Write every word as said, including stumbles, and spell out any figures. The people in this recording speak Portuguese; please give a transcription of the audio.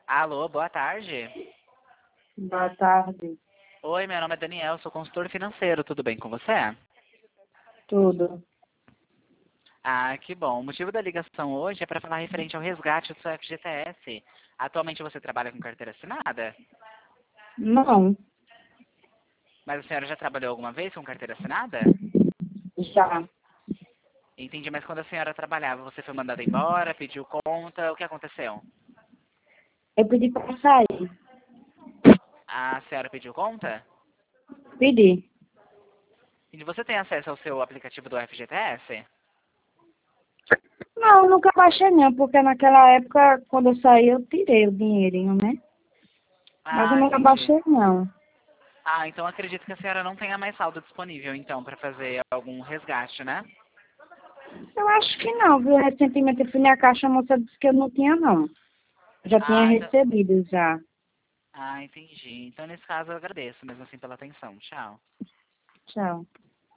Alô, boa tarde. Boa tarde. Oi, meu nome é Daniel, sou consultor financeiro, tudo bem com você? Tudo. Ah, que bom. O motivo da ligação hoje é para falar referente ao resgate do seu F G T S. Atualmente você trabalha com carteira assinada? Não, Mas a senhora já trabalhou alguma vez com carteira assinada? já. Entendi, mas quando a senhora trabalhava, você foi mandada embora, pediu conta, o que aconteceu? Eu pedi para sair. A senhora pediu conta? Pedi. E você tem acesso ao seu aplicativo do F G T S? Não, nunca baixei não, porque naquela época, quando eu saí, eu tirei o dinheirinho, né? Mas eu Ah, nunca entendi. baixei não. Ah, então acredito que a senhora não tenha mais saldo disponível, então, para fazer algum resgate, né? Eu acho que não, viu? Recentemente eu fui na caixa, a moça disse que eu não tinha não. Já tinha Ah, então... recebido já. ah, entendi. Então, nesse caso, eu agradeço mesmo assim pela atenção. Tchau. Tchau.